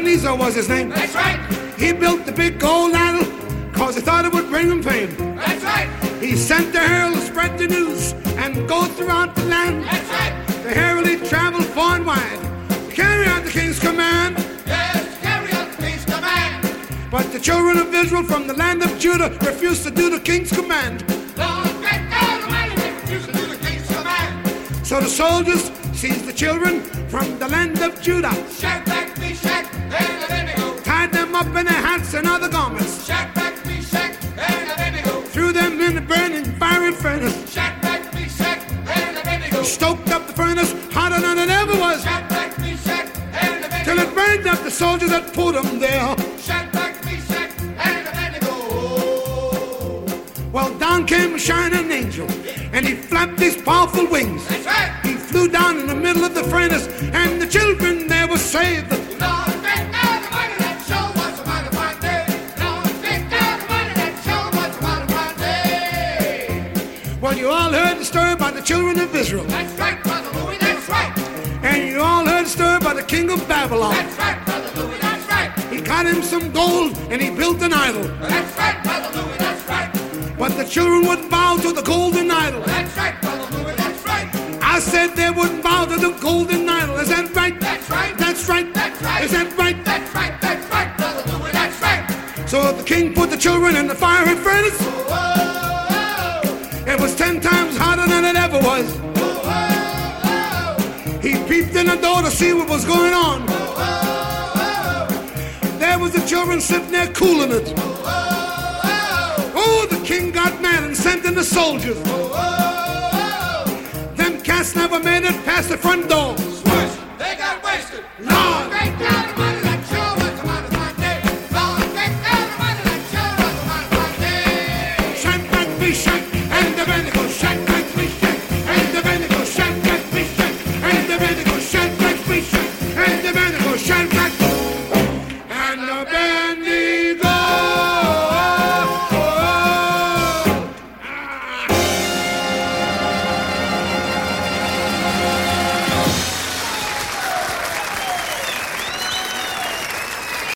Ebenezer was his name. That's right. He built the big gold idol cause he thought it would bring him fame. That's right. He sent the herald to spread the news and go throughout the land. That's right. The herald he traveled far and wide to carry out the king's command. Yes, carry out the king's command. But the children of Israel from the land of Judah refused to do the king's command. Lord, great God Almighty, they refused to do the king's command. So the soldiers seized the children from the land of Judah, Shadrach, Meshach, and Abednego. tied them up in their hats and other garments, Shadrach, Meshach, and Abednego. threw them in the burning fiery furnace, Shadrach, Meshach, and Abednego. stoked up the furnace hotter than it ever was, Shadrach, Meshach, and Abednego. till it burned up the soldiers that put them there. Shadrach, Meshach, and Abednego. Well, down came a shining angel, and he flapped his powerful wings. That's right. He flew down in the middle of the furnace, and the children there were saved. Lord, great God Almighty, that show was a mighty fine day. Lord, great God Almighty, that show was a mighty fine day. Well, you all heard the story about the children of Israel, That's right, Brother Louis, that's right. and you all heard the story about the king of Babylon. That's right, Brother Louis, that's right. He got him some gold, and he built an idol. That's right, Brother Louis, that's right. But the children wouldn't bow to the golden idol. That's right, Brother Louis, that's right. I said they wouldn't bow to the golden idol. Is that right? That's right. That's right. That's right. Is that right? That's right, that's right, Brother Louis, that's right. So the king put the children in the fiery furnace. It was 10 times hotter than it ever was. He peeped in the door to see what was going on. There was the children sitting there cooling it. Oh, the king got mad and sent in the soldiers. Them cats never made it past the front door.